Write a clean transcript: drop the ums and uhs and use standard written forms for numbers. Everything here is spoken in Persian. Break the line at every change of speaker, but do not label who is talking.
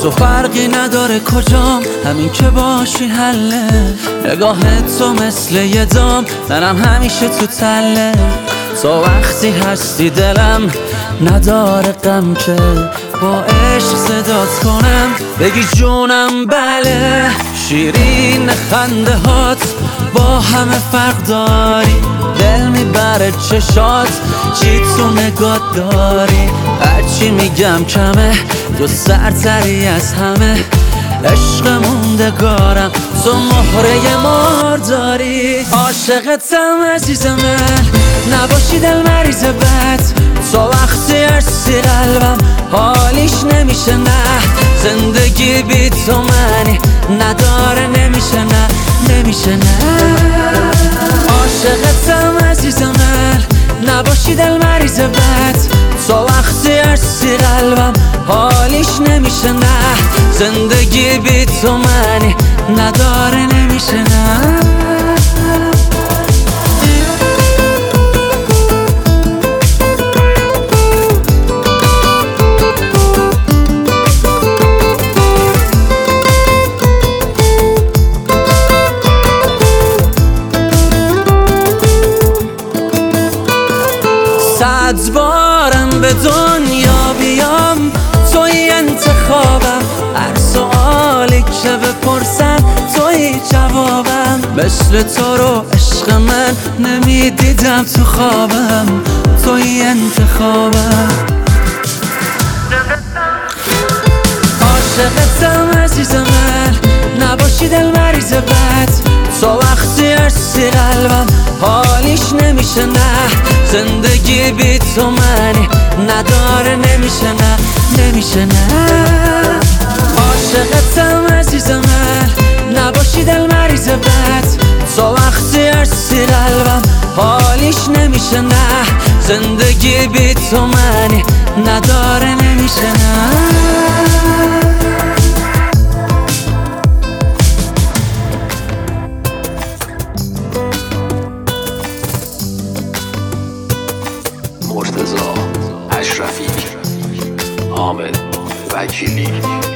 تو فرقی نداره کجام، همین که باشی حله. نگاه تو مثل یه دام، منم همیشه تو تله. تو وقتی هستی دلم نداره غم که با عشق صدات کنم بگی جونم بله. شیرین خنده هات با همه فرق داری، دل میبره چشات چی تو نگات داری. هرچی میگم کمه، تو سرتری از همه. عشق موندگارم، تو مهره مار داری. عاشقتم عزیز من، نباشی دل مریض بد. تو وقتی هستی قلبم حالیش نمیشه نه. زندگی بی تو منی نداره، نمیشه نه، نمیشه نه. عاشقتم عزیز من، نباشی دل مریض بد. تو وقتی هستی قلبم حالیش نمیشه نه. زندگی بی تو منی نداره، نمیشه نه. صد بارم به دنیا بیام توی انتخابم. هر سوالی که بپرسن توی جوابم. مثل تو رو عشق من نمیدیدم تو خوابم، توی انتخابم. عاشقتم عزیز من، نباشی دل مریض بد. تو وقتی هستی قلبم حالیش نمیشه نه. زندگی بی تو منی نداره، نمیشه نه، نمیشه نه. عاشقتم عزیز من، نباشی دل مریض بد. تو وقتی هستی قلبم حالیش نمیشه نه. زندگی بی تو منی نداره، نمیشه نه.
مرتضی اشرفی، حامد وکیلی.